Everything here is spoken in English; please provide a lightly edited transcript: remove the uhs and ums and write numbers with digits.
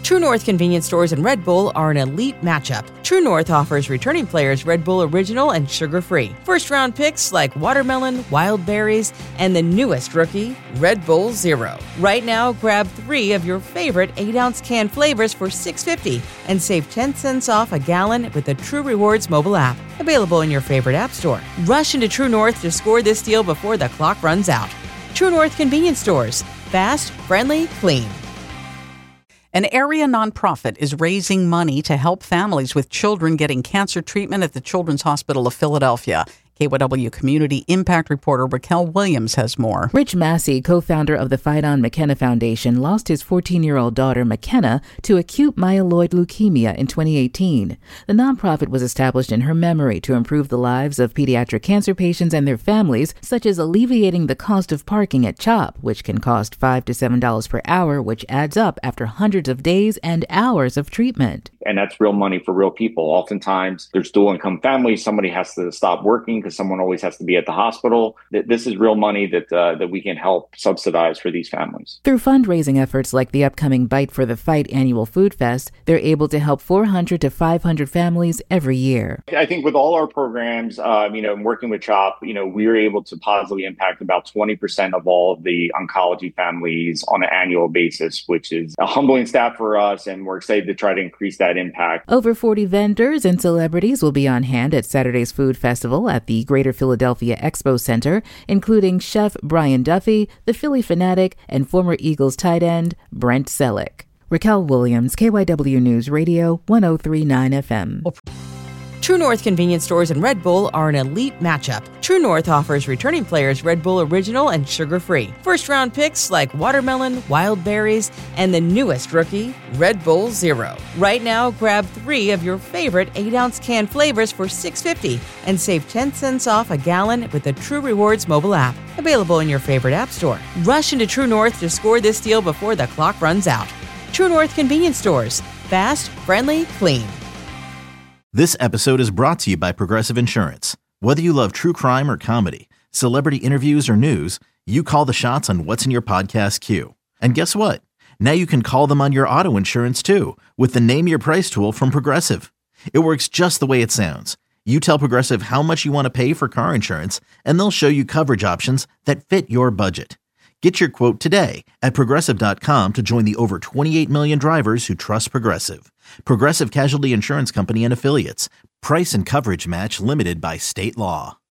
True North Convenience Stores and Red Bull are an elite matchup. True North offers returning players Red Bull Original and sugar-free. First-round picks like watermelon, wild berries, and the newest rookie, Red Bull Zero. Right now, grab 3 of your favorite 8-ounce can flavors for $6.50 and save 10 cents off a gallon with the True Rewards mobile app. Available in your favorite app store. Rush into True North to score this deal before the clock runs out. True North Convenience Stores. Fast, friendly, clean. An area nonprofit is raising money to help families with children getting cancer treatment at the Children's Hospital of Philadelphia. KYW Community Impact reporter Raquel Williams has more. Rich Massey, co-founder of the Fight On McKenna Foundation, lost his 14-year-old daughter McKenna to acute myeloid leukemia in 2018. The nonprofit was established in her memory to improve the lives of pediatric cancer patients and their families, such as alleviating the cost of parking at CHOP, which can cost $5 to $7 per hour, which adds up after hundreds of days and hours of treatment. And that's real money for real people. Oftentimes, there's dual-income families. Somebody has to stop working because someone always has to be at the hospital. This is real money that we can help subsidize for these families. Through fundraising efforts like the upcoming Bite for the Fight annual food fest, they're able to help 400 to 500 families every year. I think with all our programs, working with CHOP, we're able to positively impact about 20% of all of the oncology families on an annual basis, which is a humbling stat for us, and we're excited to try to increase that impact. Over 40 vendors and celebrities will be on hand at Saturday's food festival at the Greater Philadelphia Expo Center, including Chef Brian Duffy, the Philly Fanatic, and former Eagles tight end Brent Selleck. Raquel Williams, KYW News Radio, 103.9 FM. True North Convenience Stores and Red Bull are an elite matchup. True North offers returning players Red Bull Original and sugar-free. First-round picks like watermelon, wild berries, and the newest rookie, Red Bull Zero. Right now, grab 3 of your favorite 8-ounce can flavors for $6.50 and save 10 cents off a gallon with the True Rewards mobile app. Available in your favorite app store. Rush into True North to score this deal before the clock runs out. True North Convenience Stores. Fast, friendly, clean. This episode is brought to you by Progressive Insurance. Whether you love true crime or comedy, celebrity interviews or news, you call the shots on what's in your podcast queue. And guess what? Now you can call them on your auto insurance too with the Name Your Price tool from Progressive. It works just the way it sounds. You tell Progressive how much you want to pay for car insurance, and they'll show you coverage options that fit your budget. Get your quote today at Progressive.com to join the over 28 million drivers who trust Progressive. Progressive Casualty Insurance Company and Affiliates. Price and coverage match limited by state law.